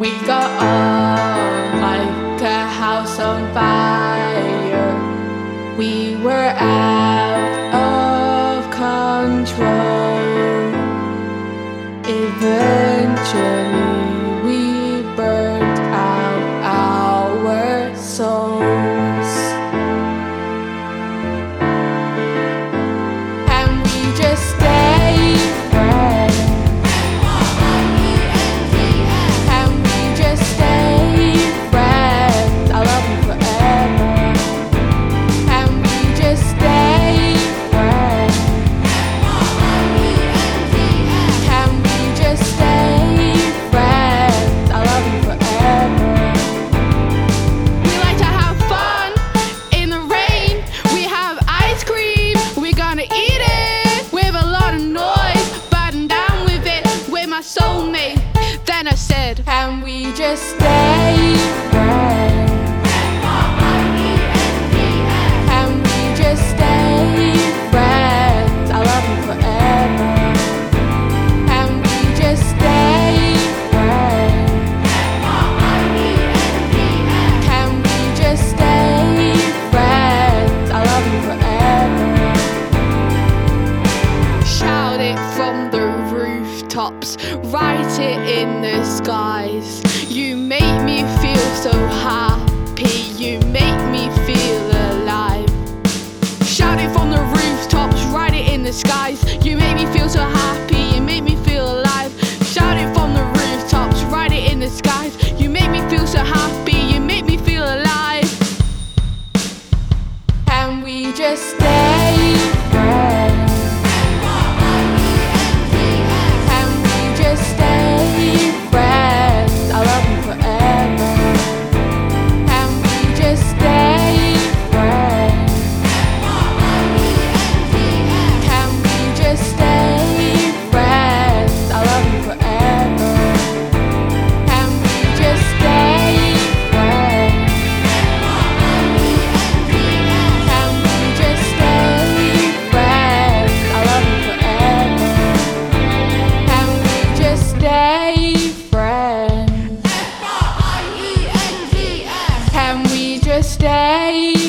We got on like a house on fire. We were out of control. Eventually we burned out our souls. And we just stayed friends. And we just stayed friends. I love you forever. And we just stayed friends. And we just stayed friends. I love you forever. We like to have fun in the rain. We have ice cream. We're gonna eat it with a lot of noise, but I'm down with it with my soulmate. Then I said, and we just stayed friends. And we just stayed friends. I love you forever. And we just stayed friends. And we just stayed friends. I love you forever. Shout it from the rooftops, write it in the skies. You make me feel so happy, you make me feel alive. Shout it from the rooftops, write it in the skies. You make me feel so happy, you make me feel alive. Shout it from the rooftops, write it in the skies. You make me feel so happy, you make me feel alive. And we just stayed friends. And we just stayed friends. I love you forever. And we just stayed friends. And we just stayed friends. I love you forever. And we just stayed friends. And we just stayed friends. I love you forever. And we just stayed friends. And we just stayed